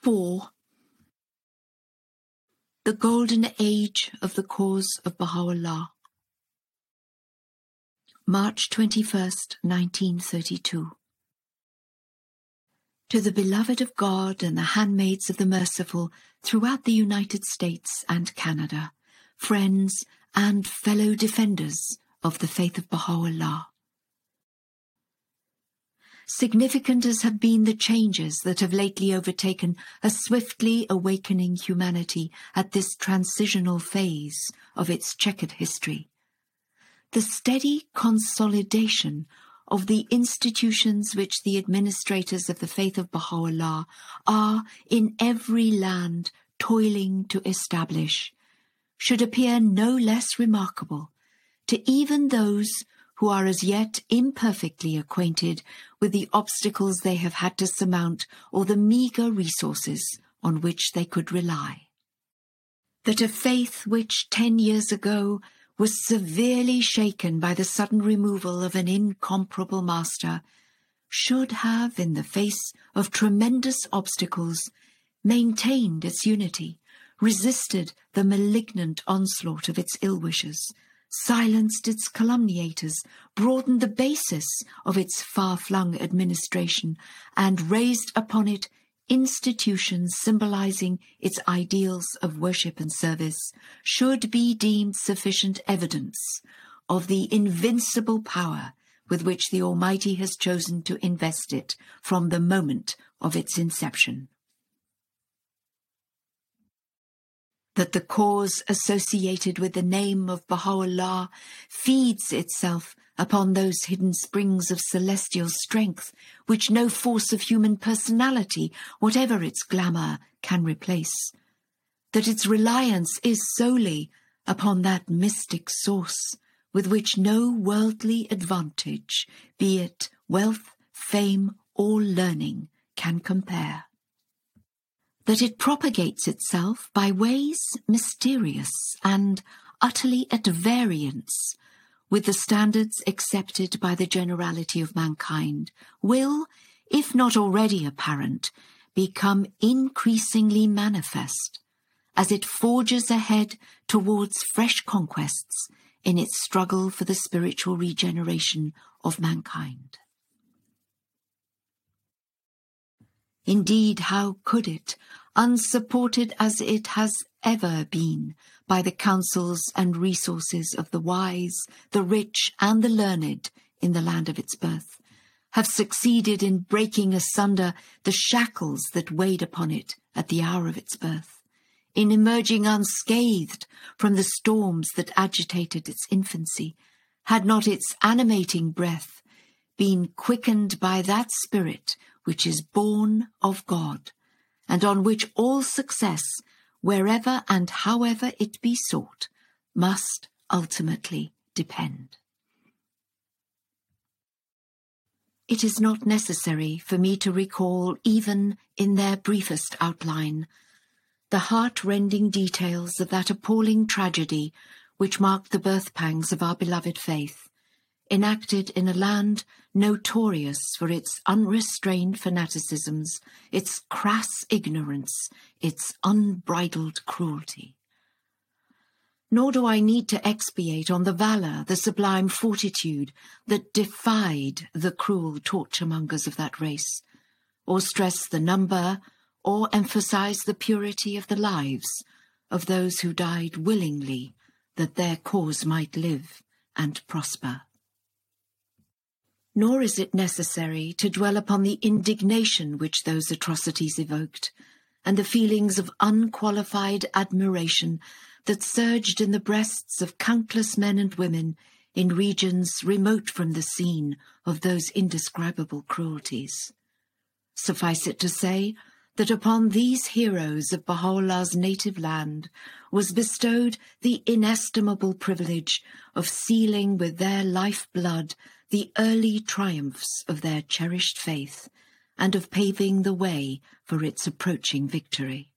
4. The Golden Age of the Cause of Baha'u'llah. March 21st, 1932. To the beloved of God and the handmaids of the merciful throughout the United States and Canada, friends and fellow defenders of the faith of Baha'u'llah. Significant as have been the changes that have lately overtaken a swiftly awakening humanity at this transitional phase of its checkered history, the steady consolidation of the institutions which the administrators of the faith of Baha'u'llah are in every land toiling to establish, should appear no less remarkable to even those who are as yet imperfectly acquainted with the obstacles they have had to surmount or the meagre resources on which they could rely. That a faith which 10 years ago was severely shaken by the sudden removal of an incomparable master should have, in the face of tremendous obstacles, maintained its unity, resisted the malignant onslaught of its ill-wishers, silenced its calumniators, broadened the basis of its far-flung administration, and raised upon it institutions symbolizing its ideals of worship and service, should be deemed sufficient evidence of the invincible power with which the Almighty has chosen to invest it from the moment of its inception. That the cause associated with the name of Baha'u'llah feeds itself upon those hidden springs of celestial strength which no force of human personality, whatever its glamour, can replace. That its reliance is solely upon that mystic source with which no worldly advantage, be it wealth, fame, or learning, can compare. That it propagates itself by ways mysterious and utterly at variance with the standards accepted by the generality of mankind, will, if not already apparent, become increasingly manifest as it forges ahead towards fresh conquests in its struggle for the spiritual regeneration of mankind. Indeed, how could it, unsupported as it has ever been by the counsels and resources of the wise, the rich, and the learned in the land of its birth, have succeeded in breaking asunder the shackles that weighed upon it at the hour of its birth, in emerging unscathed from the storms that agitated its infancy, had not its animating breath been quickened by that spirit which is born of God, and on which all success, wherever and however it be sought, must ultimately depend. It is not necessary for me to recall, even in their briefest outline, the heart-rending details of that appalling tragedy which marked the birth pangs of our beloved faith, enacted in a land notorious for its unrestrained fanaticisms, its crass ignorance, its unbridled cruelty. Nor do I need to expiate on the valour, the sublime fortitude that defied the cruel torture-mongers of that race, or stress the number, or emphasize the purity of the lives of those who died willingly that their cause might live and prosper. Nor is it necessary to dwell upon the indignation which those atrocities evoked, and the feelings of unqualified admiration that surged in the breasts of countless men and women in regions remote from the scene of those indescribable cruelties. Suffice it to say that upon these heroes of Baha'u'llah's native land was bestowed the inestimable privilege of sealing with their life-blood the early triumphs of their cherished faith, and of paving the way for its approaching victory.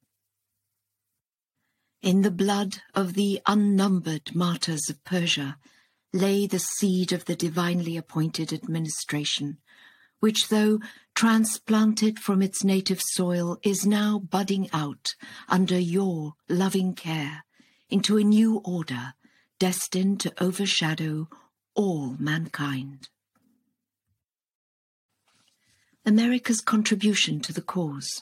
In the blood of the unnumbered martyrs of Persia lay the seed of the divinely appointed administration, which, though transplanted from its native soil, is now budding out under your loving care into a new order destined to overshadow all mankind. America's contribution to the cause.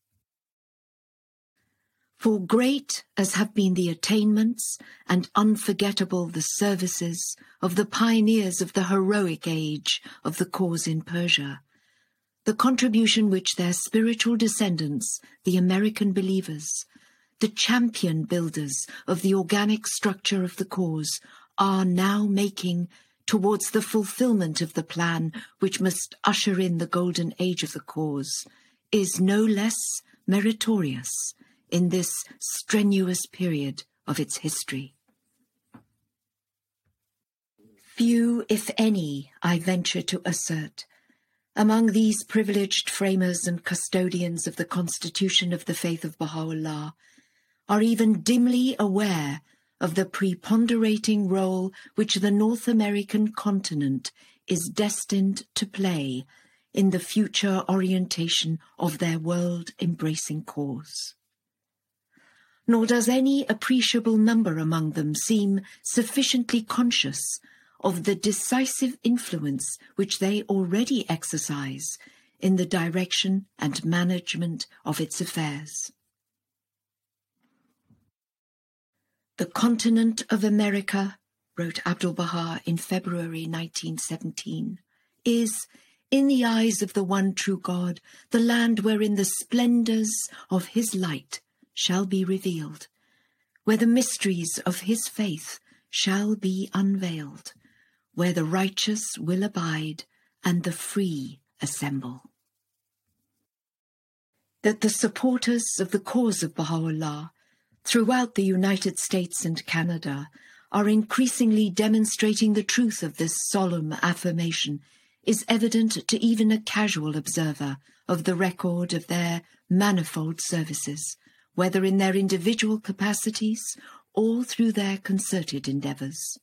For great as have been the attainments and unforgettable the services of the pioneers of the heroic age of the cause in Persia, the contribution which their spiritual descendants, the American believers, the champion builders of the organic structure of the cause, are now making towards the fulfillment of the plan which must usher in the golden age of the cause, is no less meritorious in this strenuous period of its history. Few, if any, I venture to assert, among these privileged framers and custodians of the Constitution of the Faith of Baha'u'llah, are even dimly aware of the preponderating role which the North American continent is destined to play in the future orientation of their world-embracing cause. Nor does any appreciable number among them seem sufficiently conscious of the decisive influence which they already exercise in the direction and management of its affairs. The continent of America, wrote Abdu'l-Baha in February 1917, is, in the eyes of the one true God, the land wherein the splendours of his light shall be revealed, where the mysteries of his faith shall be unveiled, where the righteous will abide and the free assemble. That the supporters of the cause of Baha'u'llah throughout the United States and Canada are increasingly demonstrating the truth of this solemn affirmation is evident to even a casual observer of the record of their manifold services, whether in their individual capacities or through their concerted endeavours.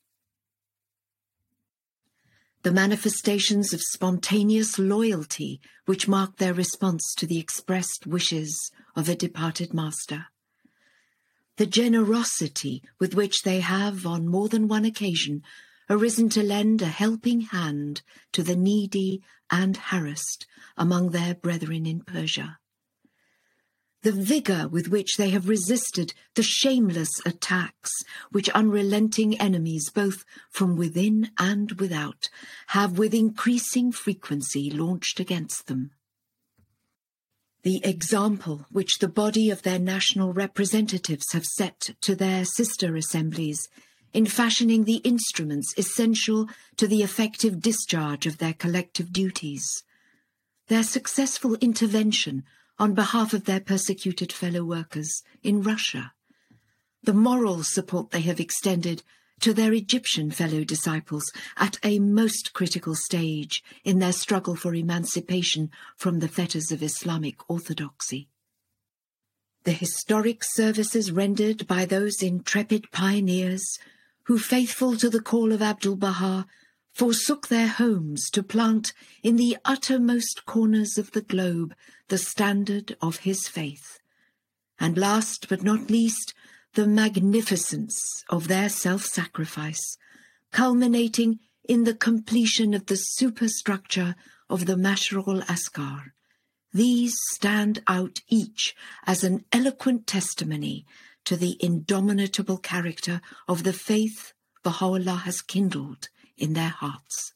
The manifestations of spontaneous loyalty which mark their response to the expressed wishes of a departed master. The generosity with which they have, on more than one occasion, arisen to lend a helping hand to the needy and harassed among their brethren in Persia. The vigour with which they have resisted the shameless attacks which unrelenting enemies, both from within and without, have with increasing frequency launched against them. The example which the body of their national representatives have set to their sister assemblies in fashioning the instruments essential to the effective discharge of their collective duties, their successful intervention on behalf of their persecuted fellow workers in Russia, the moral support they have extended to their Egyptian fellow disciples at a most critical stage in their struggle for emancipation from the fetters of Islamic orthodoxy. The historic services rendered by those intrepid pioneers who, faithful to the call of Abdu'l-Baha, forsook their homes to plant in the uttermost corners of the globe the standard of his faith. And last but not least, the magnificence of their self-sacrifice, culminating in the completion of the superstructure of the Mashrul Askar. These stand out each as an eloquent testimony to the indomitable character of the faith Baha'u'llah has kindled in their hearts.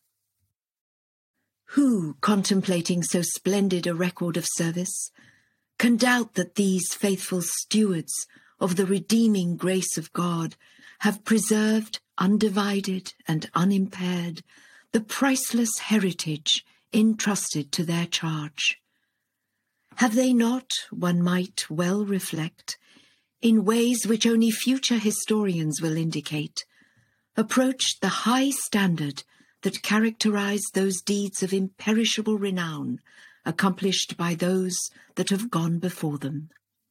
Who, contemplating so splendid a record of service, can doubt that these faithful stewards of the redeeming grace of God have preserved, undivided and unimpaired, the priceless heritage entrusted to their charge? Have they not, one might well reflect, in ways which only future historians will indicate, approached the high standard that characterized those deeds of imperishable renown accomplished by those that have gone before them?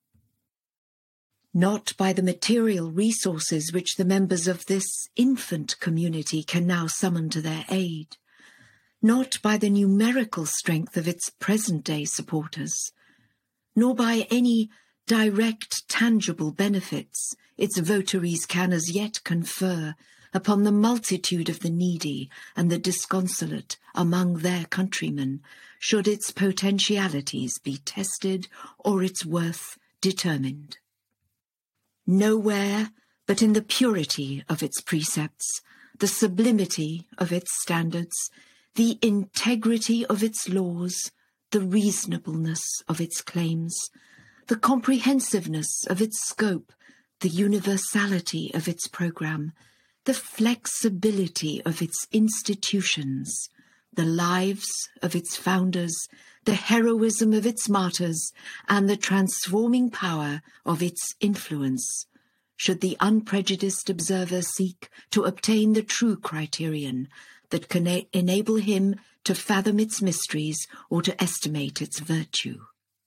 Not by the material resources which the members of this infant community can now summon to their aid, not by the numerical strength of its present-day supporters, nor by any direct, tangible benefits its votaries can as yet confer upon the multitude of the needy and the disconsolate among their countrymen, should its potentialities be tested or its worth determined. Nowhere but in the purity of its precepts, the sublimity of its standards, the integrity of its laws, the reasonableness of its claims, the comprehensiveness of its scope, the universality of its program, the flexibility of its institutions, the lives of its founders, the heroism of its martyrs, and the transforming power of its influence, should the unprejudiced observer seek to obtain the true criterion that can enable him to fathom its mysteries or to estimate its virtue.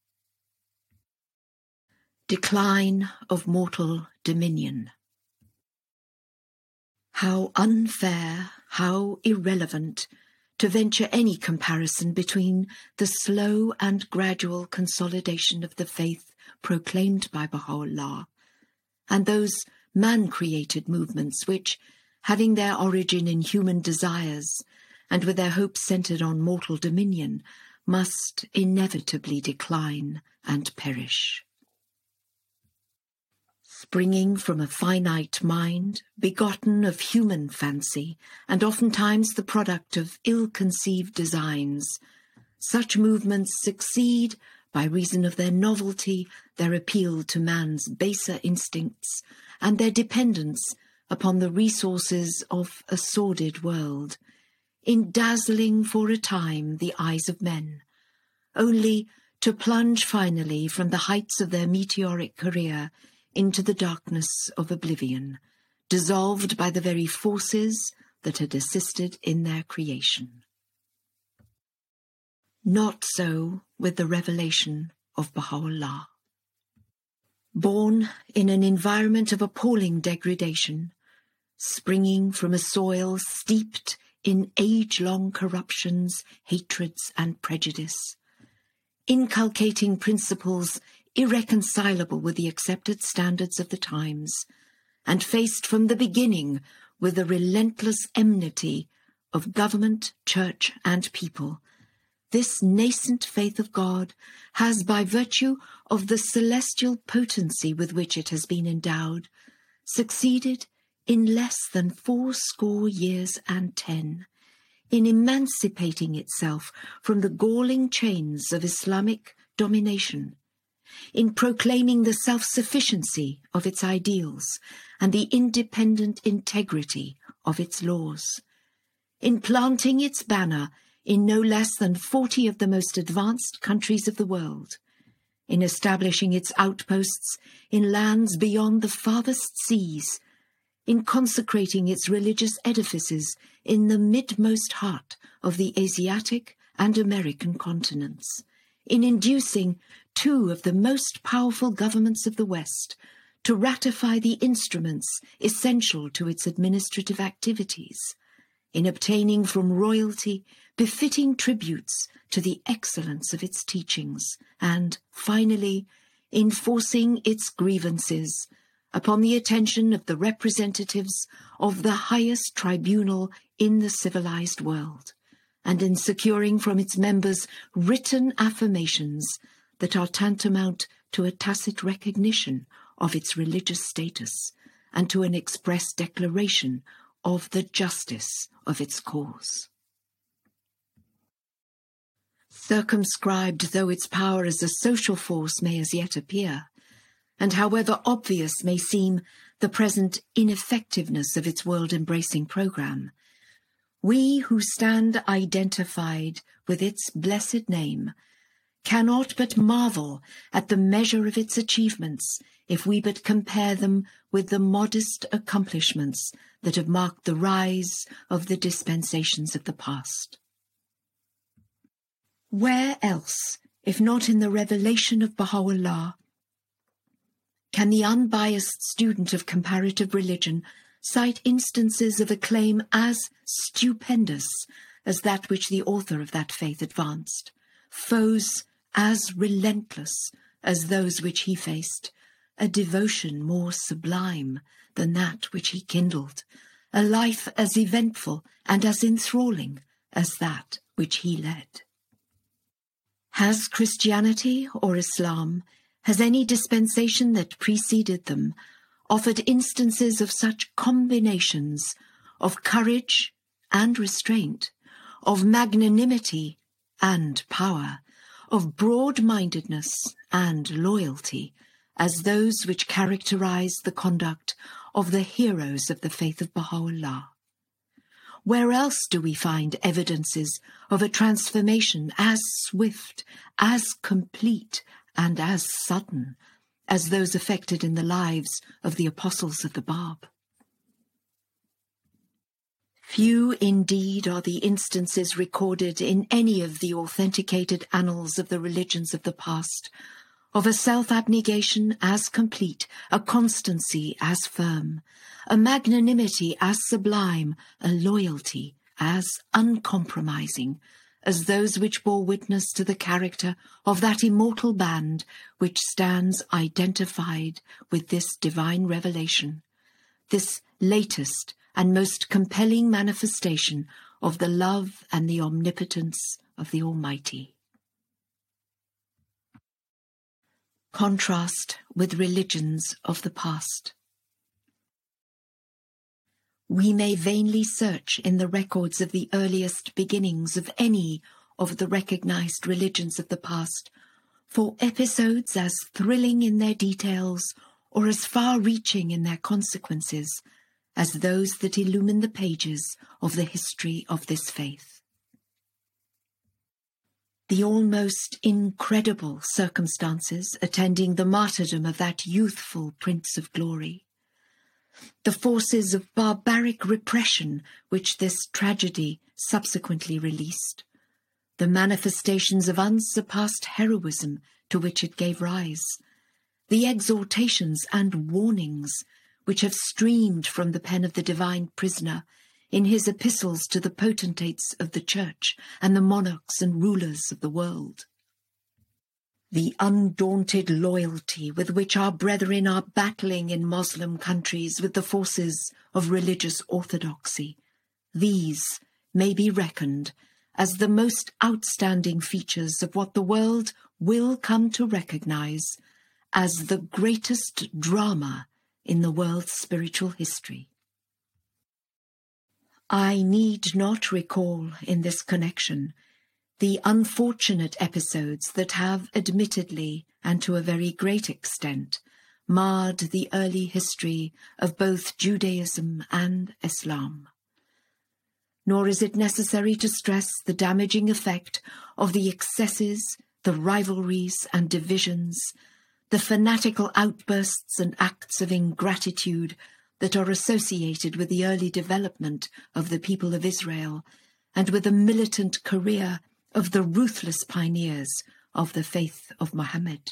Decline of mortal dominion. How unfair, how irrelevant, to venture any comparison between the slow and gradual consolidation of the faith proclaimed by Baha'u'llah and those man-created movements which, having their origin in human desires and with their hopes centered on mortal dominion, must inevitably decline and perish. Springing from a finite mind, begotten of human fancy, and oftentimes the product of ill-conceived designs, such movements succeed by reason of their novelty, their appeal to man's baser instincts, and their dependence upon the resources of a sordid world, in dazzling for a time the eyes of men, only to plunge finally from the heights of their meteoric career into the darkness of oblivion, dissolved by the very forces that had assisted in their creation. Not so with the revelation of Baha'u'llah. Born in an environment of appalling degradation, springing from a soil steeped in age-long corruptions, hatreds, and prejudice, inculcating principles irreconcilable with the accepted standards of the times, and faced from the beginning with the relentless enmity of government, church, and people, this nascent faith of God has, by virtue of the celestial potency with which it has been endowed, succeeded in less than 80 years and 10 in emancipating itself from the galling chains of Islamic domination, in proclaiming the self-sufficiency of its ideals and the independent integrity of its laws, in planting its banner in no less than 40 of the most advanced countries of the world, in establishing its outposts in lands beyond the farthest seas, in consecrating its religious edifices in the midmost heart of the Asiatic and American continents, in inducing 2 of the most powerful governments of the West to ratify the instruments essential to its administrative activities, in obtaining from royalty befitting tributes to the excellence of its teachings, and, finally, in forcing its grievances upon the attention of the representatives of the highest tribunal in the civilized world, and in securing from its members written affirmations that are tantamount to a tacit recognition of its religious status and to an express declaration of the justice of its cause. Circumscribed though its power as a social force may as yet appear, and however obvious may seem the present ineffectiveness of its world-embracing program, we who stand identified with its blessed name cannot but marvel at the measure of its achievements if we but compare them with the modest accomplishments that have marked the rise of the dispensations of the past. Where else, if not in the revelation of Baha'u'llah, can the unbiased student of comparative religion cite instances of a claim as stupendous as that which the author of that faith advanced, foes as relentless as those which he faced, a devotion more sublime than that which he kindled, a life as eventful and as enthralling as that which he led. Has Christianity or Islam, has any dispensation that preceded them, offered instances of such combinations of courage and restraint, of magnanimity and power, of broad-mindedness and loyalty, as those which characterize the conduct of the heroes of the faith of Baha'u'llah? Where else do we find evidences of a transformation as swift, as complete, and as sudden as those effected in the lives of the apostles of the Bab? Few indeed are the instances recorded in any of the authenticated annals of the religions of the past of a self-abnegation as complete, a constancy as firm, a magnanimity as sublime, a loyalty as uncompromising as those which bore witness to the character of that immortal band which stands identified with this divine revelation, this latest and most compelling manifestation of the love and the omnipotence of the Almighty. Contrast with religions of the past. We may vainly search in the records of the earliest beginnings of any of the recognized religions of the past for episodes as thrilling in their details or as far-reaching in their consequences as those that illumine the pages of the history of this faith. The almost incredible circumstances attending the martyrdom of that youthful Prince of Glory, the forces of barbaric repression which this tragedy subsequently released, the manifestations of unsurpassed heroism to which it gave rise, the exhortations and warnings which have streamed from the pen of the divine prisoner in his epistles to the potentates of the Church and the monarchs and rulers of the world. The undaunted loyalty with which our brethren are battling in Muslim countries with the forces of religious orthodoxy, these may be reckoned as the most outstanding features of what the world will come to recognize as the greatest drama in the world's spiritual history. I need not recall in this connection the unfortunate episodes that have admittedly, and to a very great extent, marred the early history of both Judaism and Islam. Nor is it necessary to stress the damaging effect of the excesses, the rivalries and divisions, the fanatical outbursts and acts of ingratitude that are associated with the early development of the people of Israel and with the militant career of the ruthless pioneers of the faith of Muhammad.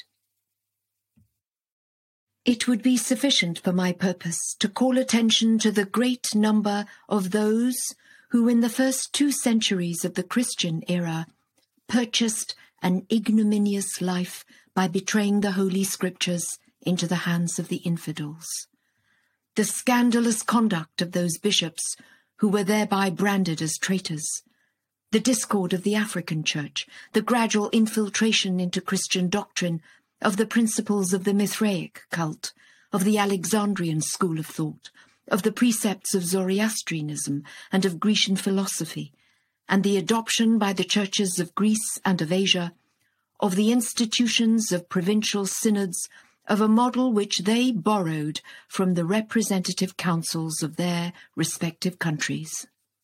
It would be sufficient for my purpose to call attention to the great number of those who in the first 2 centuries of the Christian era purchased an ignominious life by betraying the Holy Scriptures into the hands of the infidels. The scandalous conduct of those bishops who were thereby branded as traitors, the discord of the African Church, the gradual infiltration into Christian doctrine of the principles of the Mithraic cult, of the Alexandrian school of thought, of the precepts of Zoroastrianism and of Grecian philosophy, and the adoption by the churches of Greece and of Asia of the institutions of provincial synods of a model which they borrowed from the representative councils of their respective countries.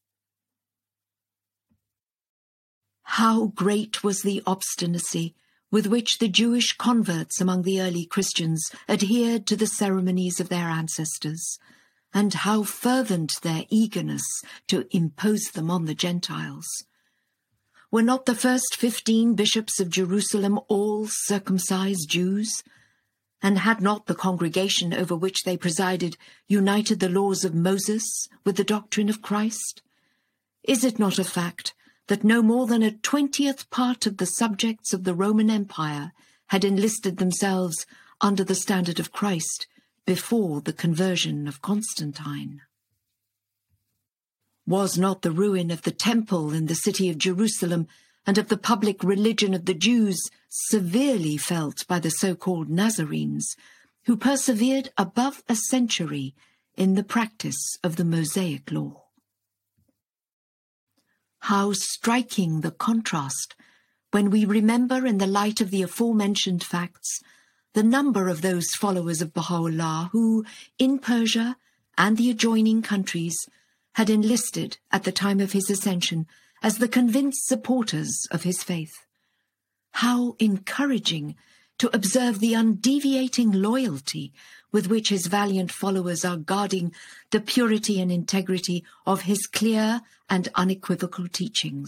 How great was the obstinacy with which the Jewish converts among the early Christians adhered to the ceremonies of their ancestors, and how fervent their eagerness to impose them on the Gentiles. Were not the first 15 bishops of Jerusalem all circumcised Jews? And had not the congregation over which they presided united the laws of Moses with the doctrine of Christ? Is it not a fact that no more than a 20th part of the subjects of the Roman Empire had enlisted themselves under the standard of Christ before the conversion of Constantine. Was not the ruin of the temple in the city of Jerusalem and of the public religion of the Jews severely felt by the so-called Nazarenes, who persevered above a century in the practice of the Mosaic law? How striking the contrast when we remember, in the light of the aforementioned facts, the number of those followers of Baha'u'llah who, in Persia and the adjoining countries, had enlisted at the time of his ascension as the convinced supporters of his faith. How encouraging to observe the undeviating loyalty with which his valiant followers are guarding the purity and integrity of his clear and unequivocal teachings.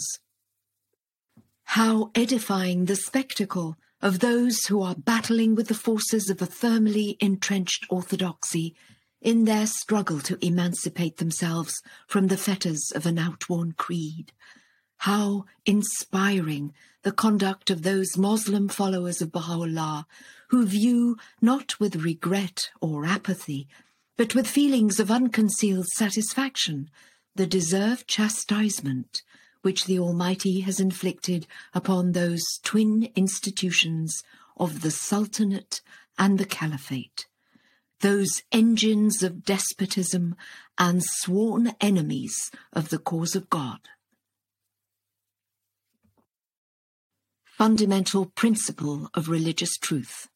How edifying the spectacle of those who are battling with the forces of a firmly entrenched orthodoxy in their struggle to emancipate themselves from the fetters of an outworn creed. How inspiring the conduct of those Muslim followers of Baha'u'llah who view, not with regret or apathy, but with feelings of unconcealed satisfaction, the deserved chastisement which the Almighty has inflicted upon those twin institutions of the Sultanate and the Caliphate, those engines of despotism and sworn enemies of the cause of God. Fundamental principle of religious truth.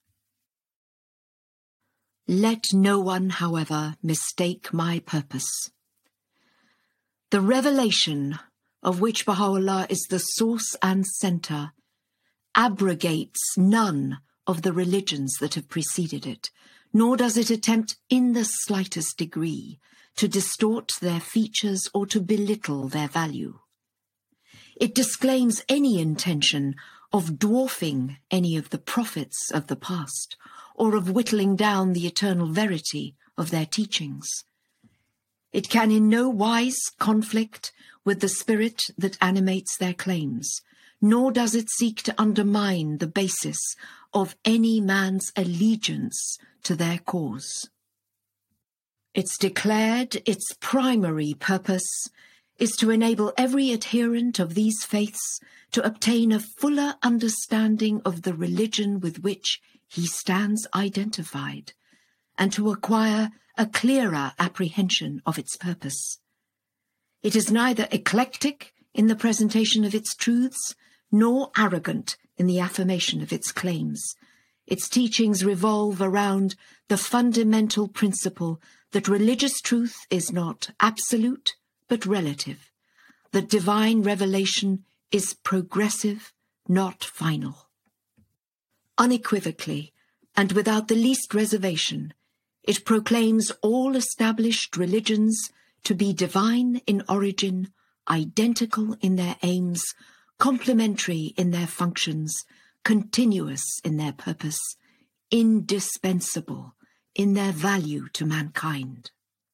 Let no one, however, mistake my purpose. The revelation, of which Baha'u'llah is the source and centre, abrogates none of the religions that have preceded it, nor does it attempt in the slightest degree to distort their features or to belittle their value. It disclaims any intention of dwarfing any of the prophets of the past, or of whittling down the eternal verity of their teachings. It can in no wise conflict with the spirit that animates their claims, nor does it seek to undermine the basis of any man's allegiance to their cause. Its primary purpose is to enable every adherent of these faiths to obtain a fuller understanding of the religion with which he stands identified, and to acquire a clearer apprehension of its purpose. It is neither eclectic in the presentation of its truths, nor arrogant in the affirmation of its claims. Its teachings revolve around the fundamental principle that religious truth is not absolute, but relative, that divine revelation is progressive, not final. Unequivocally, and without the least reservation, it proclaims all established religions to be divine in origin, identical in their aims, complementary in their functions, continuous in their purpose, indispensable in their value to mankind.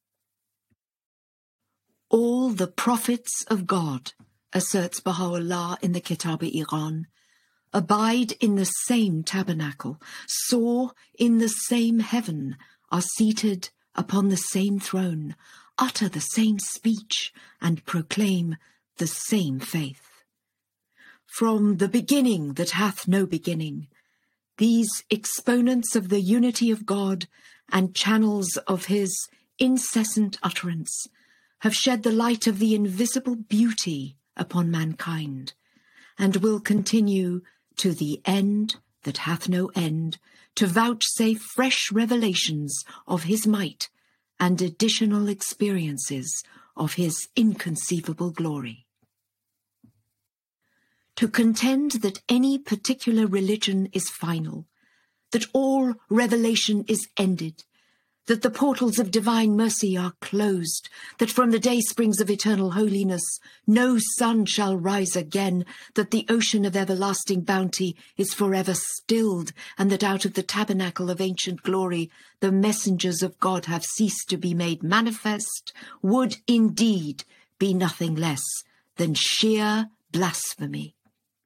All the prophets of God, asserts Baha'u'llah in the Kitab-i-Iran, abide in the same tabernacle, soar in the same heaven, are seated upon the same throne, utter the same speech, and proclaim the same faith. From the beginning that hath no beginning, these exponents of the unity of God and channels of his incessant utterance have shed the light of the invisible beauty upon mankind, and will continue to the end that hath no end, to vouchsafe fresh revelations of his might and additional experiences of his inconceivable glory. To contend that any particular religion is final, that all revelation is ended, that the portals of divine mercy are closed, that from the day springs of eternal holiness no sun shall rise again, that the ocean of everlasting bounty is forever stilled, and that out of the tabernacle of ancient glory the messengers of God have ceased to be made manifest, would indeed be nothing less than sheer blasphemy.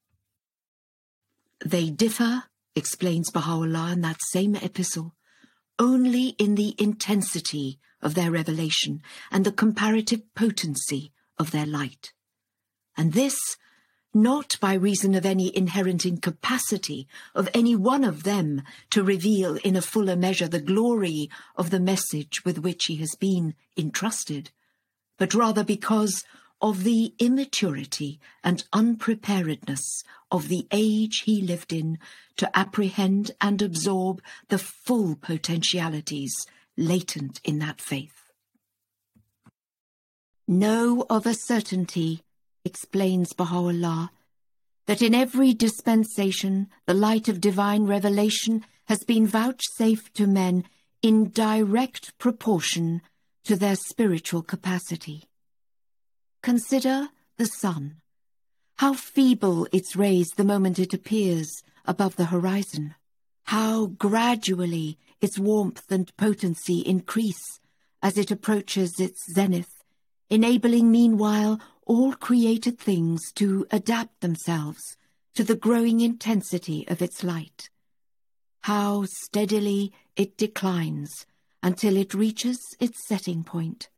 They differ, explains Baha'u'llah in that same epistle, only in the intensity of their revelation and the comparative potency of their light. And this, not by reason of any inherent incapacity of any one of them to reveal in a fuller measure the glory of the message with which he has been entrusted, but rather because of the immaturity and unpreparedness of the age he lived in to apprehend and absorb the full potentialities latent in that faith. Know of a certainty, explains Baha'u'llah, that in every dispensation the light of divine revelation has been vouchsafed to men in direct proportion to their spiritual capacity. Consider the sun, how feeble its rays the moment it appears above the horizon, how gradually its warmth and potency increase as it approaches its zenith, enabling meanwhile all created things to adapt themselves to the growing intensity of its light. How steadily it declines until it reaches its setting point.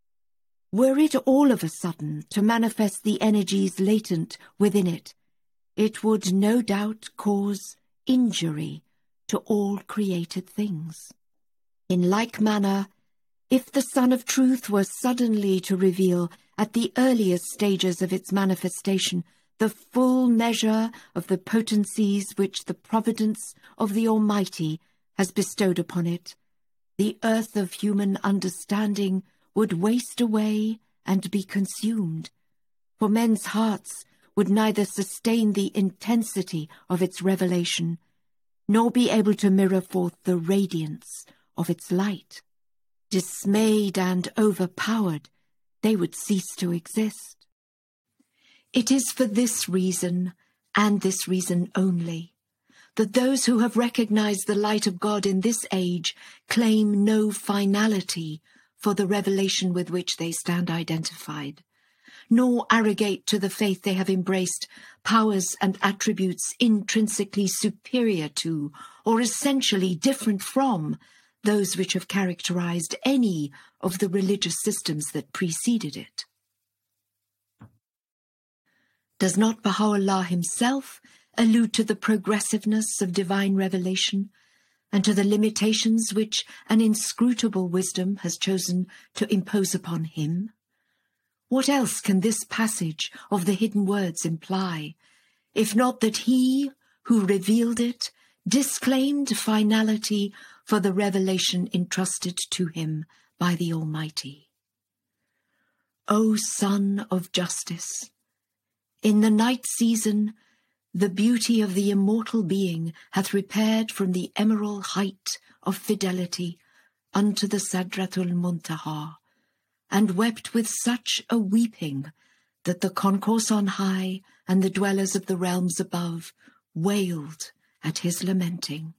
Were it all of a sudden to manifest the energies latent within it, it would no doubt cause injury to all created things. In like manner, if the Sun of Truth were suddenly to reveal at the earliest stages of its manifestation the full measure of the potencies which the providence of the Almighty has bestowed upon it, the earth of human understanding would waste away and be consumed, for men's hearts would neither sustain the intensity of its revelation, nor be able to mirror forth the radiance of its light. Dismayed and overpowered, they would cease to exist. It is for this reason, and this reason only, that those who have recognized the light of God in this age claim no finality for the revelation with which they stand identified, nor arrogate to the faith they have embraced powers and attributes intrinsically superior to or essentially different from those which have characterized any of the religious systems that preceded it. Does not Baha'u'llah himself allude to the progressiveness of divine revelation and to the limitations which an inscrutable wisdom has chosen to impose upon him? What else can this passage of the hidden words imply, if not that he who revealed it disclaimed finality for the revelation entrusted to him by the Almighty? O Son of Justice, in the night season the beauty of the immortal being hath repaired from the emerald height of fidelity unto the Sadratul Muntaha, and wept with such a weeping that the concourse on high and the dwellers of the realms above wailed at his lamenting.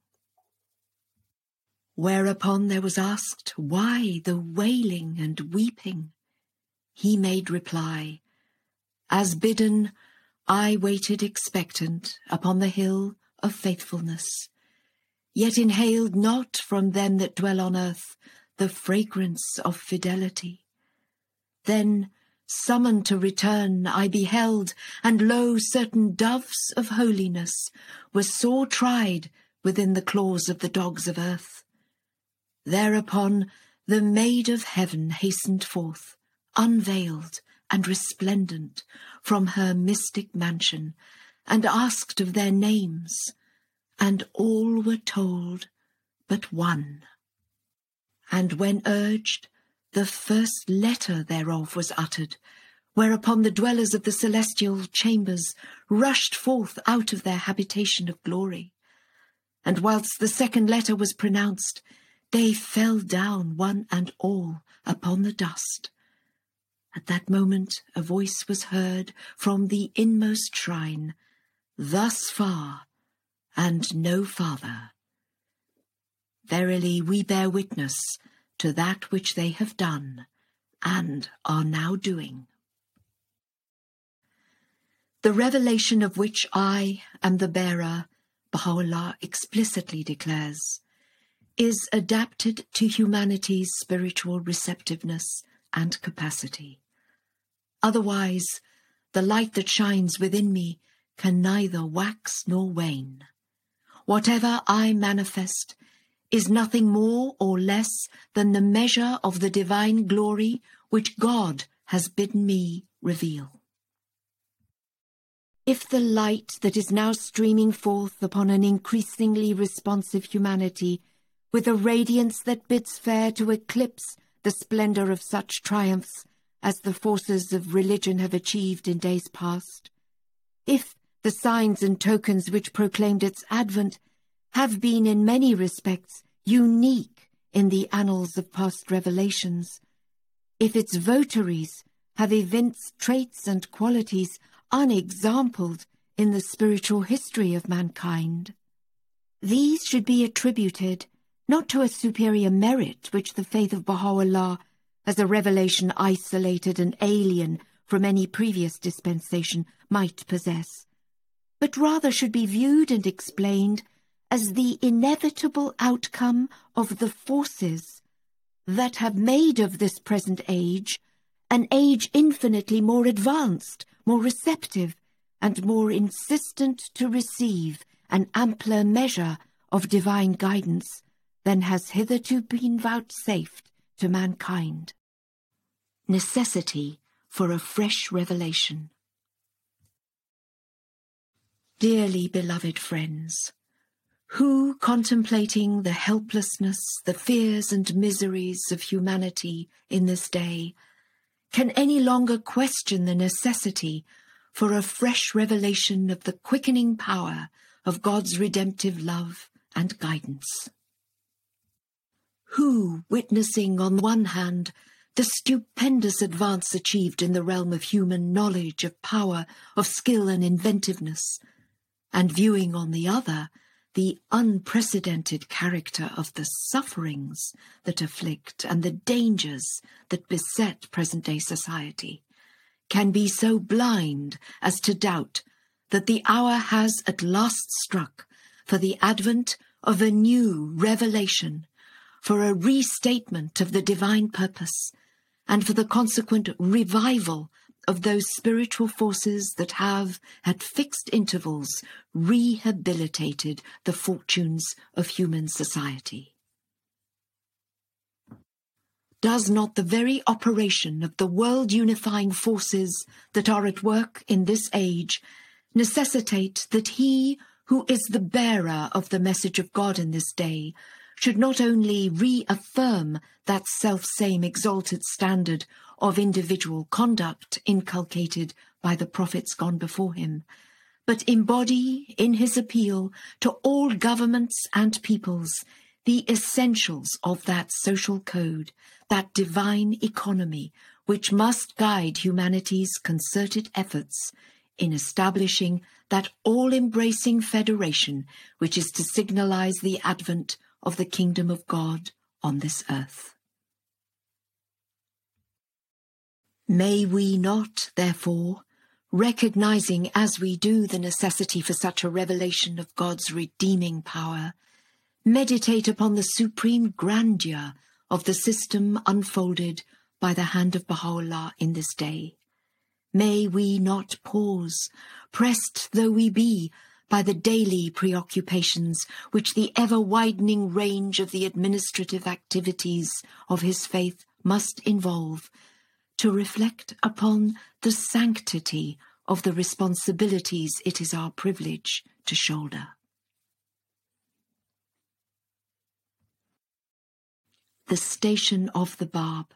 Whereupon there was asked, why the wailing and weeping? He made reply, as bidden, I waited expectant upon the hill of faithfulness, yet inhaled not from them that dwell on earth the fragrance of fidelity. Then, summoned to return, I beheld, and lo, certain doves of holiness were sore tried within the claws of the dogs of earth. Thereupon the Maid of Heaven hastened forth, unveiled and resplendent, from her mystic mansion, and asked of their names, and all were told but one. And when urged, the first letter thereof was uttered, whereupon the dwellers of the celestial chambers rushed forth out of their habitation of glory. And whilst the second letter was pronounced, they fell down one and all upon the dust. At that moment a voice was heard from the inmost shrine, thus far and no farther. Verily we bear witness to that which they have done and are now doing. the revelation of which I am the bearer, Baha'u'llah explicitly declares, is adapted to humanity's spiritual receptiveness and capacity. Otherwise, the light that shines within me can neither wax nor wane. Whatever I manifest is nothing more or less than the measure of the divine glory which God has bidden me reveal. If the light that is now streaming forth upon an increasingly responsive humanity, with a radiance that bids fair to eclipse the splendor of such triumphs as the forces of religion have achieved in days past, if the signs and tokens which proclaimed its advent have been in many respects unique in the annals of past revelations, if its votaries have evinced traits and qualities unexampled in the spiritual history of mankind, these should be attributed not to a superior merit which the faith of Baha'u'llah, as a revelation isolated and alien from any previous dispensation, might possess, but rather should be viewed and explained as the inevitable outcome of the forces that have made of this present age an age infinitely more advanced, more receptive, and more insistent to receive an ampler measure of divine guidance than has hitherto been vouchsafed to mankind. Necessity for a fresh revelation. Dearly beloved friends, who, contemplating the helplessness, the fears and miseries of humanity in this day, can any longer question the necessity for a fresh revelation of the quickening power of God's redemptive love and guidance? Who, witnessing on one hand the stupendous advance achieved in the realm of human knowledge, of power, of skill and inventiveness, and viewing on the other the unprecedented character of the sufferings that afflict and the dangers that beset present-day society, can be so blind as to doubt that the hour has at last struck for the advent of a new revelation, for a restatement of the divine purpose, and for the consequent revival of those spiritual forces that have, at fixed intervals, rehabilitated the fortunes of human society. Does not the very operation of the world-unifying forces that are at work in this age necessitate that he who is the bearer of the message of God in this day should not only reaffirm that self-same exalted standard of individual conduct inculcated by the prophets gone before him, but embody in his appeal to all governments and peoples the essentials of that social code, that divine economy, which must guide humanity's concerted efforts in establishing that all-embracing federation which is to signalize the advent of the kingdom of God on this earth. May we not, therefore, recognizing as we do the necessity for such a revelation of God's redeeming power, meditate upon the supreme grandeur of the system unfolded by the hand of Baha'u'llah in this day. May we not pause, pressed though we be by the daily preoccupations which the ever-widening range of the administrative activities of his faith must involve, to reflect upon the sanctity of the responsibilities it is our privilege to shoulder. The station of the Bab.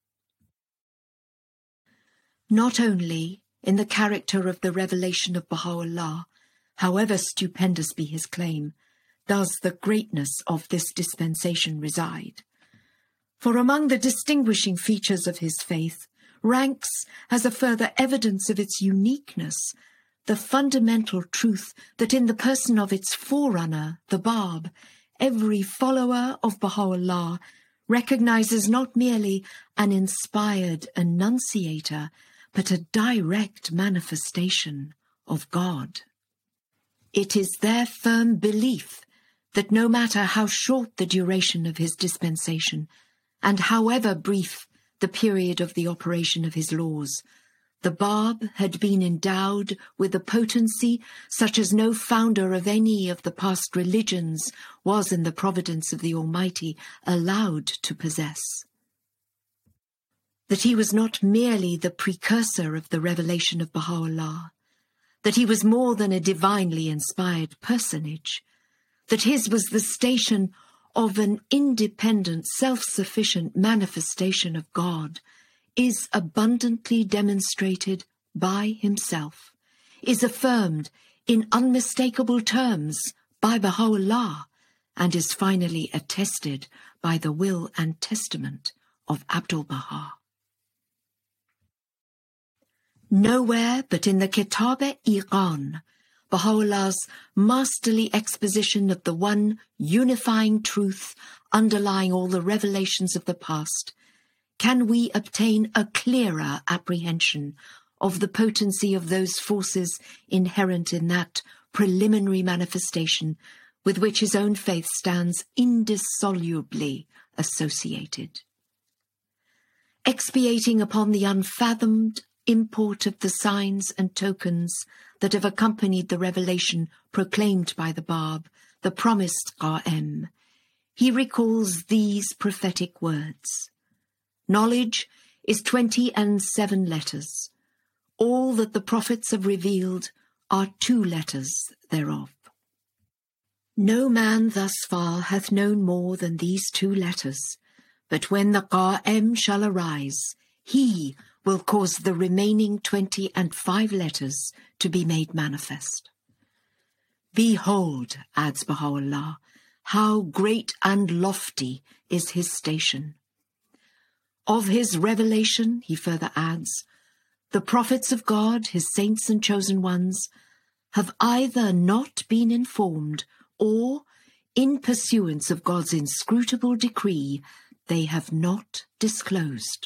Not only in the character of the revelation of Baha'u'llah, however stupendous be his claim, does the greatness of this dispensation reside. For among the distinguishing features of his faith ranks, as a further evidence of its uniqueness, the fundamental truth that in the person of its forerunner, the Bab, every follower of Baha'u'llah recognizes not merely an inspired annunciator, but a direct manifestation of God. It is their firm belief that no matter how short the duration of his dispensation, and however brief the period of the operation of his laws, the Bab had been endowed with a potency such as no founder of any of the past religions was in the providence of the Almighty allowed to possess. That he was not merely the precursor of the revelation of Baha'u'llah, that he was more than a divinely inspired personage, that his was the station of an independent, self-sufficient manifestation of God, is abundantly demonstrated by himself, is affirmed in unmistakable terms by Baha'u'llah, and is finally attested by the will and testament of Abdul-Baha. Nowhere but in the Kitab-e-Iqan, Baha'u'llah's masterly exposition of the one unifying truth underlying all the revelations of the past, can we obtain a clearer apprehension of the potency of those forces inherent in that preliminary manifestation with which his own faith stands indissolubly associated. Expiating upon the unfathomed import of the signs and tokens that have accompanied the revelation proclaimed by the Bab, the promised Qa'im, he recalls these prophetic words. Knowledge is 27 letters. All that the prophets have revealed are 2 letters thereof. No man thus far hath known more than these 2 letters, but when the Qa'im shall arise, he will cause the remaining 25 letters to be made manifest. Behold, adds Baha'u'llah, how great and lofty is his station. Of his revelation, he further adds, the prophets of God, his saints and chosen ones, have either not been informed or, in pursuance of God's inscrutable decree, they have not disclosed.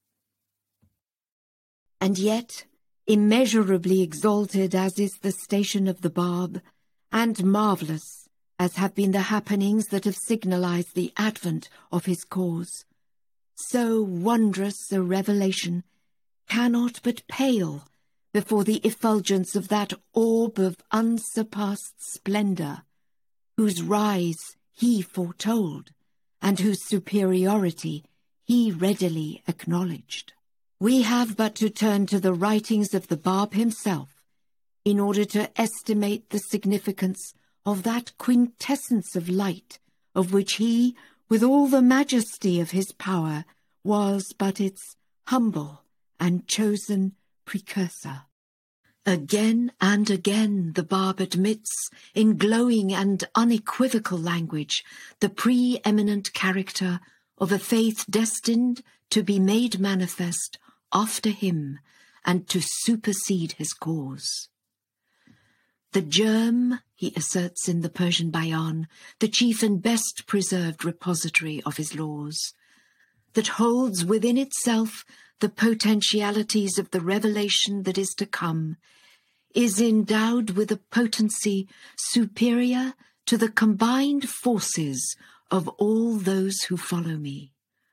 And yet, immeasurably exalted as is the station of the Bab, and marvellous as have been the happenings that have signalized the advent of his cause, so wondrous a revelation cannot but pale before the effulgence of that orb of unsurpassed splendor, whose rise he foretold, and whose superiority he readily acknowledged. We have but to turn to the writings of the Bab himself in order to estimate the significance of that quintessence of light of which he, with all the majesty of his power, was but its humble and chosen precursor. Again and again the Bab admits, in glowing and unequivocal language, the preeminent character of a faith destined to be made manifest after him and to supersede his cause. The germ, he asserts in the Persian Bayan, the chief and best preserved repository of his laws, that holds within itself the potentialities of the revelation that is to come, is endowed with a potency superior to the combined forces of all those who follow me.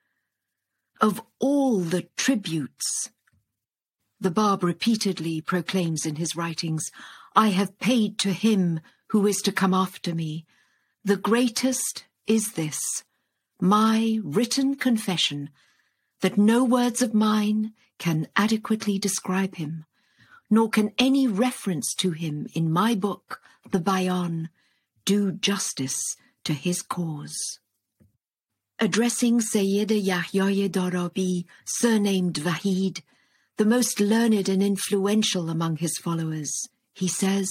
Of all the tributes, the Bab repeatedly proclaims in his writings, I have paid to him who is to come after me. The greatest is this, my written confession, that no words of mine can adequately describe him, nor can any reference to him in my book, the Bayan, do justice to his cause. Addressing Sayyid Yahya Darabi, surnamed Wahid, the most learned and influential among his followers, he says,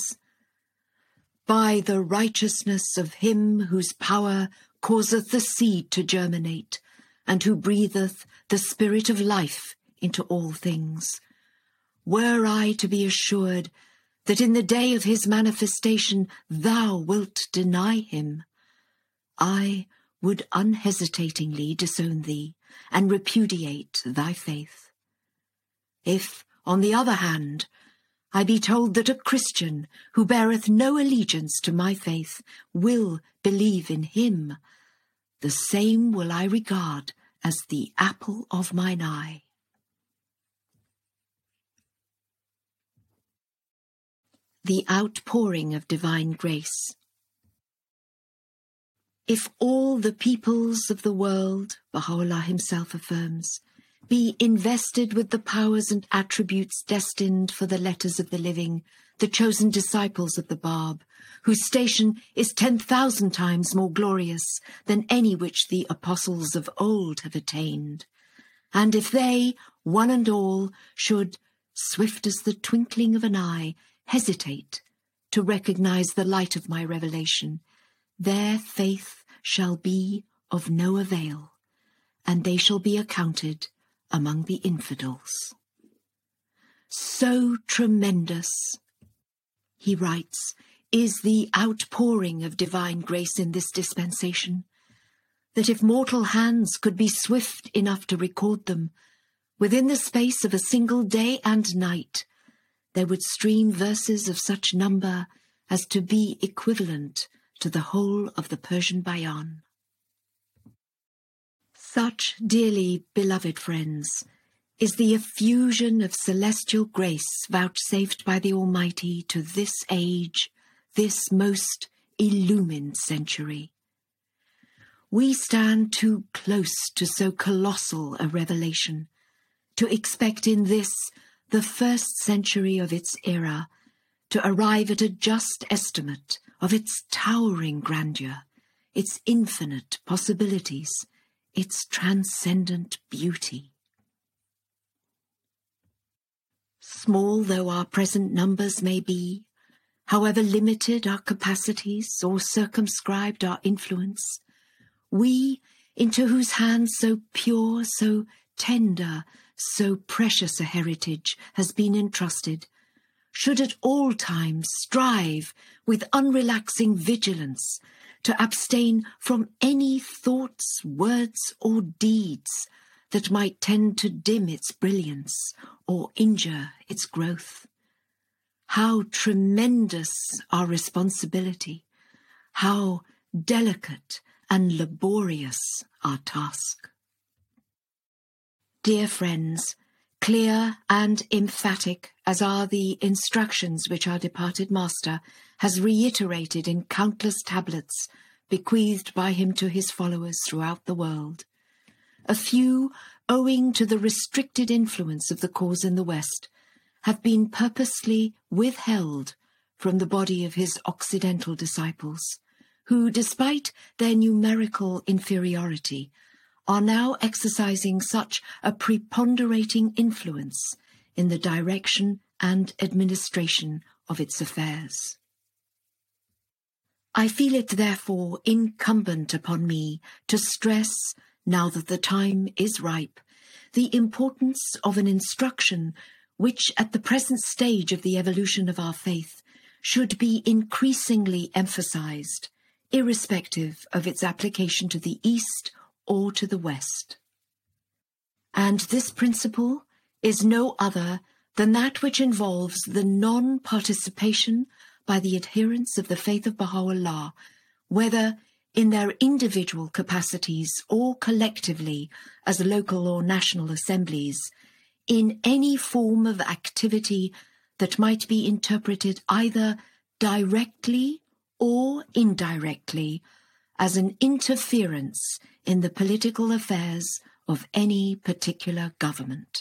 By the righteousness of him whose power causeth the seed to germinate, and who breatheth the spirit of life into all things, were I to be assured that in the day of his manifestation thou wilt deny him, I would unhesitatingly disown thee and repudiate thy faith. If, on the other hand, I be told that a Christian who beareth no allegiance to my faith will believe in him. The same will I regard as the apple of mine eye. The outpouring of divine grace. If all the peoples of the world, Baha'u'llah himself affirms, be invested with the powers and attributes destined for the letters of the living, the chosen disciples of the Bab, whose station is 10,000 times more glorious than any which the apostles of old have attained, and if they, one and all, should, swift as the twinkling of an eye, hesitate to recognize the light of my revelation, their faith shall be of no avail, and they shall be accounted among the infidels. So tremendous, he writes, is the outpouring of divine grace in this dispensation, that if mortal hands could be swift enough to record them, within the space of a single day and night, there would stream verses of such number as to be equivalent to the whole of the Persian Bayan. Such, dearly beloved friends, is the effusion of celestial grace vouchsafed by the Almighty to this age, this most illumined century. We stand too close to so colossal a revelation to expect in this, the first century of its era, to arrive at a just estimate of its towering grandeur, its infinite possibilities, its transcendent beauty. Small though our present numbers may be, however limited our capacities or circumscribed our influence, we, into whose hands so pure, so tender, so precious a heritage has been entrusted, should at all times strive with unrelaxing vigilance to abstain from any thoughts, words, or deeds that might tend to dim its brilliance or injure its growth. How tremendous our responsibility, how delicate and laborious our task. Dear friends, clear and emphatic as are the instructions which our departed master has reiterated in countless tablets bequeathed by him to his followers throughout the world, a few, owing to the restricted influence of the cause in the West, have been purposely withheld from the body of his Occidental disciples, who, despite their numerical inferiority, are now exercising such a preponderating influence in the direction and administration of its affairs. I feel it therefore incumbent upon me to stress, now that the time is ripe, the importance of an instruction which at the present stage of the evolution of our faith should be increasingly emphasized, irrespective of its application to the East or to the West. And this principle is no other than that which involves the non-participation by the adherents of the faith of Baha'u'llah, whether in their individual capacities or collectively as local or national assemblies, in any form of activity that might be interpreted either directly or indirectly as an interference in the political affairs of any particular government.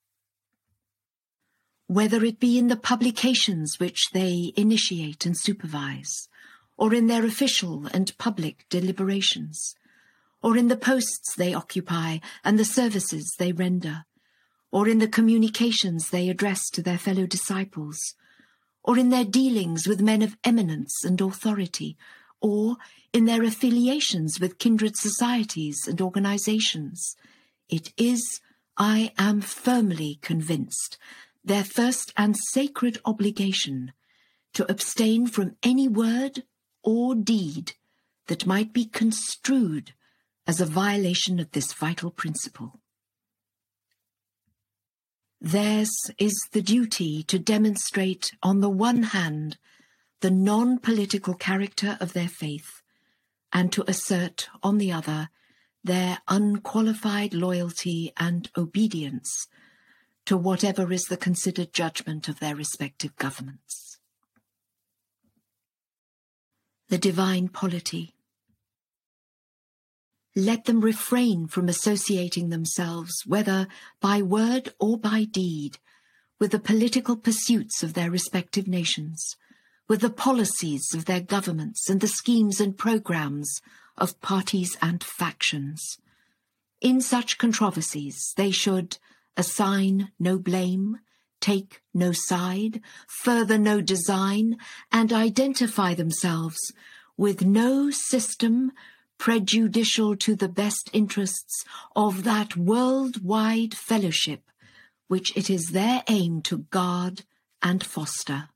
Whether it be in the publications which they initiate and supervise, or in their official and public deliberations, or in the posts they occupy and the services they render, or in the communications they address to their fellow disciples, or in their dealings with men of eminence and authority, or in their affiliations with kindred societies and organizations, it is, I am firmly convinced, their first and sacred obligation to abstain from any word or deed that might be construed as a violation of this vital principle. Theirs is the duty to demonstrate, on the one hand, the non-political character of their faith, and to assert, on the other, their unqualified loyalty and obedience to whatever is the considered judgment of their respective governments. The divine polity. Let them refrain from associating themselves, whether by word or by deed, with the political pursuits of their respective nations, with the policies of their governments and the schemes and programs of parties and factions. In such controversies they should assign no blame, take no side, further no design, and identify themselves with no system prejudicial to the best interests of that worldwide fellowship which it is their aim to guard and foster.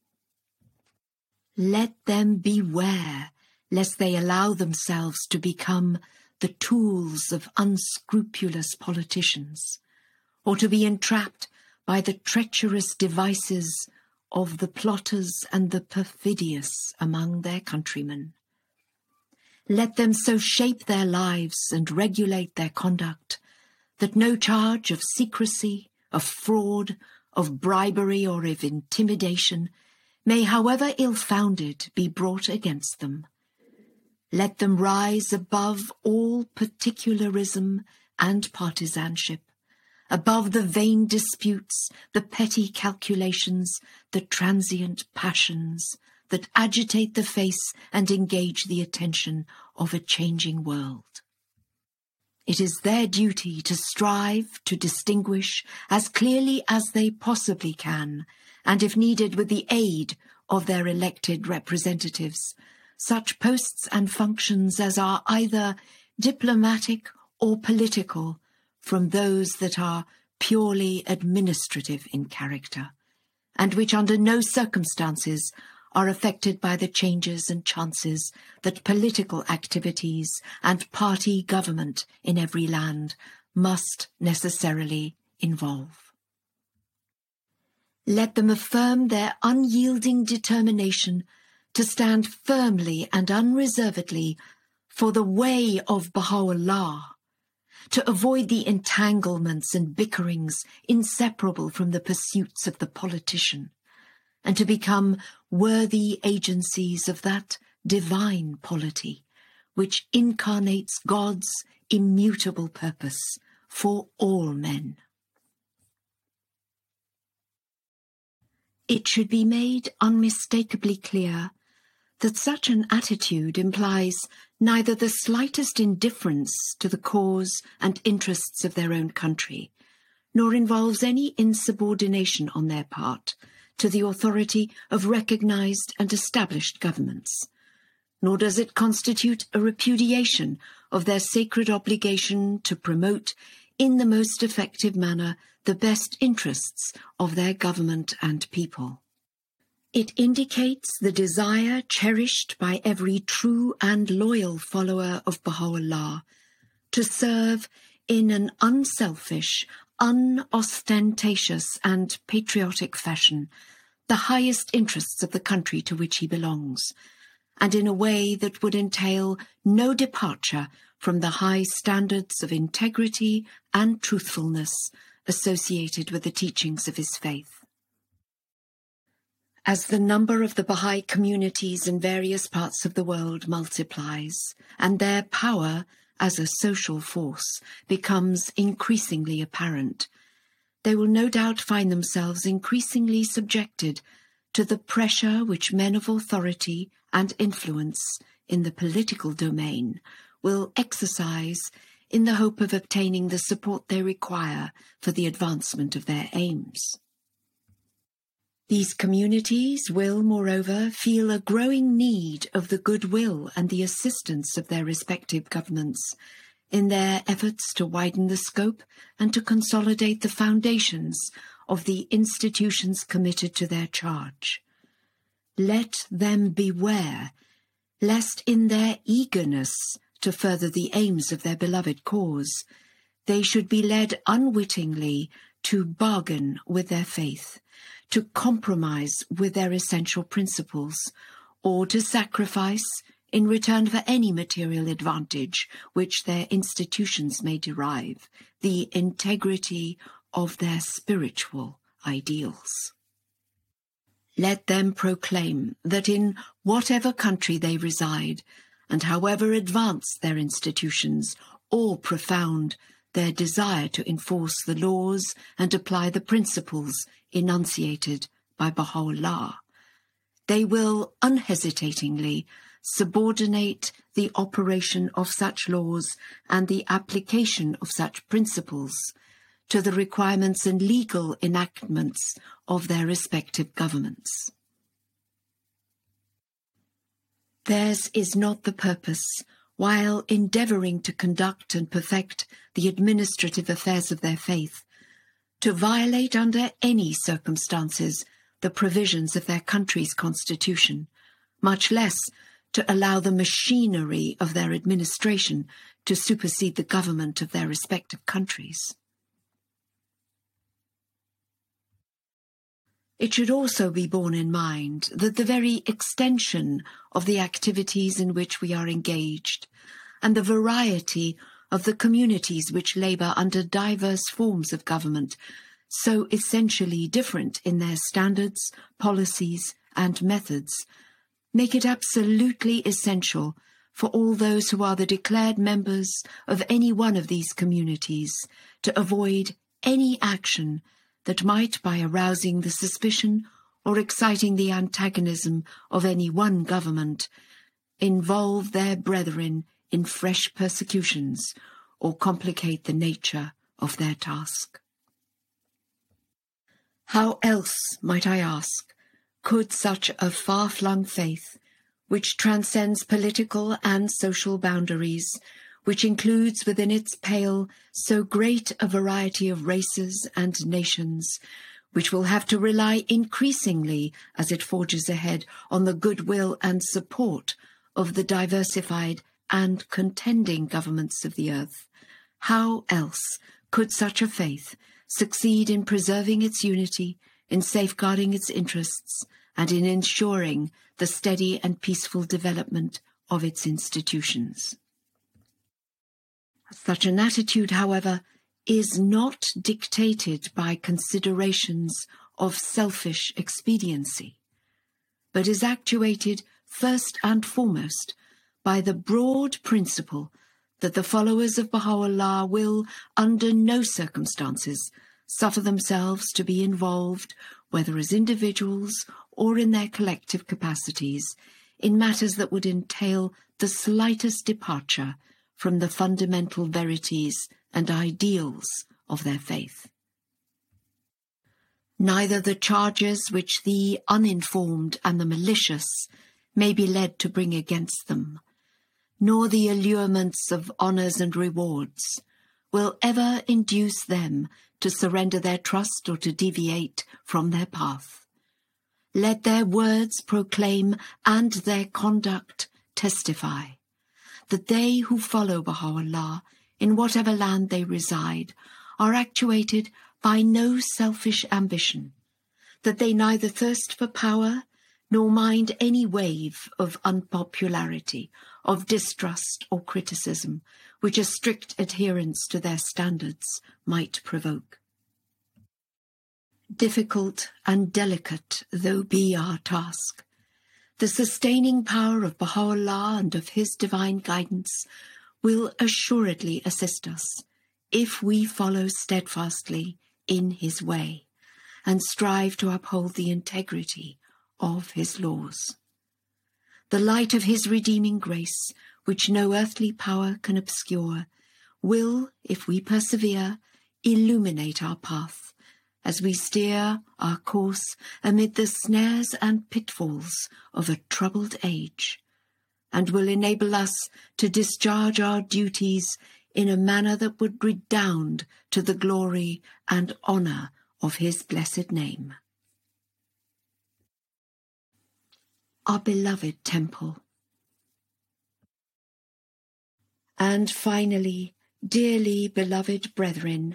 Let them beware lest they allow themselves to become the tools of unscrupulous politicians, or to be entrapped by the treacherous devices of the plotters and the perfidious among their countrymen. Let them so shape their lives and regulate their conduct that no charge of secrecy, of fraud, of bribery, or of intimidation may, however ill-founded, be brought against them. Let them rise above all particularism and partisanship, above the vain disputes, the petty calculations, the transient passions that agitate the face and engage the attention of a changing world. It is their duty to strive to distinguish as clearly as they possibly can, and if needed with the aid of their elected representatives, such posts and functions as are either diplomatic or political from those that are purely administrative in character, and which under no circumstances are affected by the changes and chances that political activities and party government in every land must necessarily involve. Let them affirm their unyielding determination to stand firmly and unreservedly for the way of Baha'u'llah, to avoid the entanglements and bickerings inseparable from the pursuits of the politician, and to become worthy agencies of that divine polity which incarnates God's immutable purpose for all men. It should be made unmistakably clear that such an attitude implies neither the slightest indifference to the cause and interests of their own country, nor involves any insubordination on their part to the authority of recognized and established governments, nor does it constitute a repudiation of their sacred obligation to promote in the most effective manner the best interests of their government and people. It indicates the desire cherished by every true and loyal follower of Baha'u'llah to serve in an unselfish, unostentatious and patriotic fashion the highest interests of the country to which he belongs, and in a way that would entail no departure from the high standards of integrity and truthfulness associated with the teachings of his faith. As the number of the Baha'i communities in various parts of the world multiplies, and their power as a social force becomes increasingly apparent, they will no doubt find themselves increasingly subjected to the pressure which men of authority and influence in the political domain will exercise in the hope of obtaining the support they require for the advancement of their aims. These communities will, moreover, feel a growing need of the goodwill and the assistance of their respective governments in their efforts to widen the scope and to consolidate the foundations of the institutions committed to their charge. Let them beware lest in their eagerness to further the aims of their beloved cause, they should be led unwittingly to bargain with their faith, to compromise with their essential principles, or to sacrifice in return for any material advantage which their institutions may derive, the integrity of their spiritual ideals. Let them proclaim that in whatever country they reside, and however advanced their institutions or profound their desire to enforce the laws and apply the principles enunciated by Baha'u'llah, they will unhesitatingly subordinate the operation of such laws and the application of such principles to the requirements and legal enactments of their respective governments. Theirs is not the purpose, while endeavouring to conduct and perfect the administrative affairs of their faith, to violate under any circumstances the provisions of their country's constitution, much less to allow the machinery of their administration to supersede the government of their respective countries. It should also be borne in mind that the very extension of the activities in which we are engaged, and the variety of the communities which labour under diverse forms of government, so essentially different in their standards, policies, and methods, make it absolutely essential for all those who are the declared members of any one of these communities to avoid any action that might, by arousing the suspicion or exciting the antagonism of any one government, involve their brethren in fresh persecutions or complicate the nature of their task. How else, might I ask, could such a far-flung faith, which transcends political and social boundaries, which includes within its pale so great a variety of races and nations, which will have to rely increasingly as it forges ahead on the goodwill and support of the diversified and contending governments of the earth, how else could such a faith succeed in preserving its unity, in safeguarding its interests, and in ensuring the steady and peaceful development of its institutions? Such an attitude, however, is not dictated by considerations of selfish expediency, but is actuated first and foremost by the broad principle that the followers of Baha'u'llah will, under no circumstances, suffer themselves to be involved, whether as individuals or in their collective capacities, in matters that would entail the slightest departure from the fundamental verities and ideals of their faith. Neither the charges which the uninformed and the malicious may be led to bring against them, nor the allurements of honours and rewards, will ever induce them to surrender their trust or to deviate from their path. Let their words proclaim and their conduct testify that they who follow Baha'u'llah, in whatever land they reside, are actuated by no selfish ambition, that they neither thirst for power nor mind any wave of unpopularity, of distrust or criticism, which a strict adherence to their standards might provoke. Difficult and delicate though be our task, the sustaining power of Baha'u'llah and of his divine guidance will assuredly assist us if we follow steadfastly in his way and strive to uphold the integrity of his laws. The light of his redeeming grace, which no earthly power can obscure, will, if we persevere, illuminate our path as we steer our course amid the snares and pitfalls of a troubled age, and will enable us to discharge our duties in a manner that would redound to the glory and honour of his blessed name. Our beloved temple. And finally, dearly beloved brethren,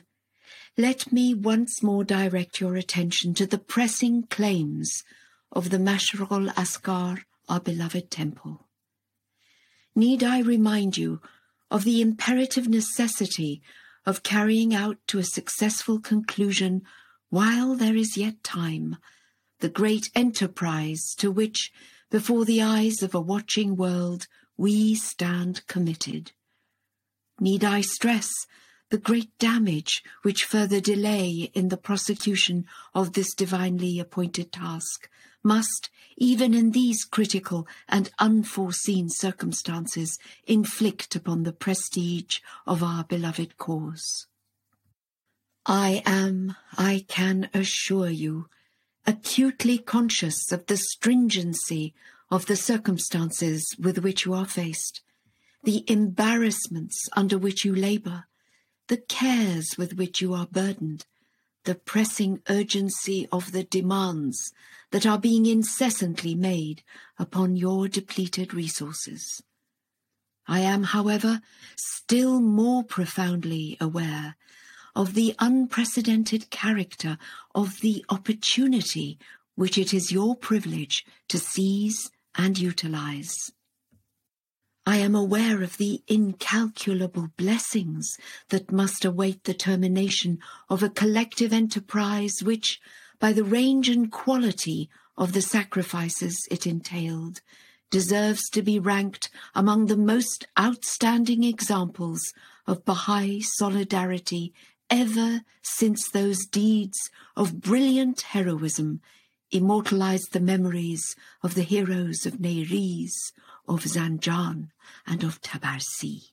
let me once more direct your attention to the pressing claims of the Mashrol Askar, our beloved temple. Need I remind you of the imperative necessity of carrying out to a successful conclusion, while there is yet time, the great enterprise to which, before the eyes of a watching world, we stand committed? Need I stress the great damage which further delay in the prosecution of this divinely appointed task must, even in these critical and unforeseen circumstances, inflict upon the prestige of our beloved cause? I am, I can assure you, acutely conscious of the stringency of the circumstances with which you are faced, the embarrassments under which you labour, the cares with which you are burdened, the pressing urgency of the demands that are being incessantly made upon your depleted resources. I am, however, still more profoundly aware of the unprecedented character of the opportunity which it is your privilege to seize and utilize. I am aware of the incalculable blessings that must await the termination of a collective enterprise which, by the range and quality of the sacrifices it entailed, deserves to be ranked among the most outstanding examples of Baha'i solidarity ever since those deeds of brilliant heroism immortalized the memories of the heroes of Neyriz, of Zanjan, and of Tabarsi.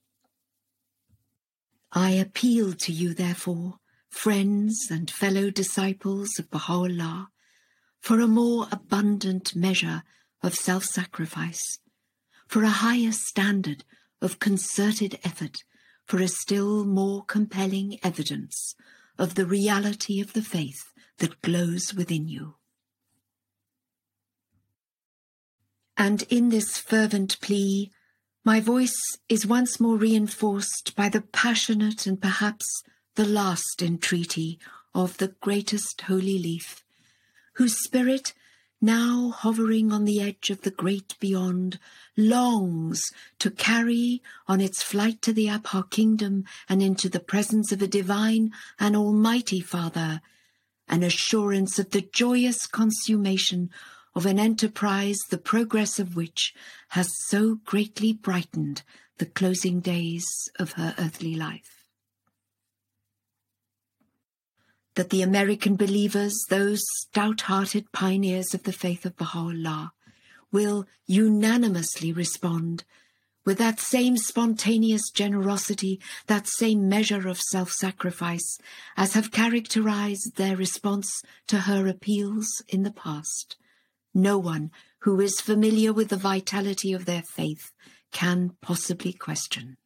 I appeal to you, therefore, friends and fellow disciples of Baha'u'llah, for a more abundant measure of self-sacrifice, for a higher standard of concerted effort, for a still more compelling evidence of the reality of the faith that glows within you. And in this fervent plea, my voice is once more reinforced by the passionate and perhaps the last entreaty of the greatest holy leaf, whose spirit, now hovering on the edge of the great beyond, longs to carry on its flight to the Abha kingdom and into the presence of a divine and almighty Father, an assurance of the joyous consummation of an enterprise the progress of which has so greatly brightened the closing days of her earthly life. That the American believers, those stout-hearted pioneers of the faith of Baha'u'llah, will unanimously respond with that same spontaneous generosity, that same measure of self-sacrifice, as have characterized their response to her appeals in the past. No one who is familiar with the vitality of their faith can possibly question.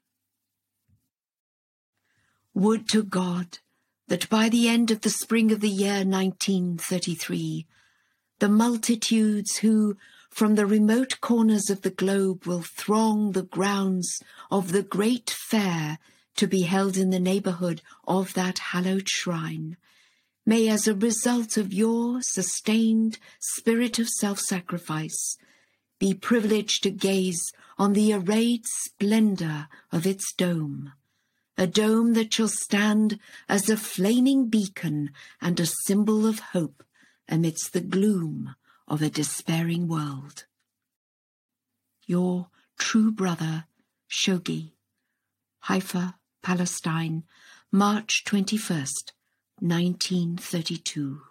Would to God that by the end of the spring of the year 1933, the multitudes who, from the remote corners of the globe, will throng the grounds of the great fair to be held in the neighborhood of that hallowed shrine, may, as a result of your sustained spirit of self-sacrifice, be privileged to gaze on the arrayed splendor of its dome, a dome that shall stand as a flaming beacon and a symbol of hope amidst the gloom of a despairing world. Your true brother, Shoghi, Haifa, Palestine, March 21st, 1932.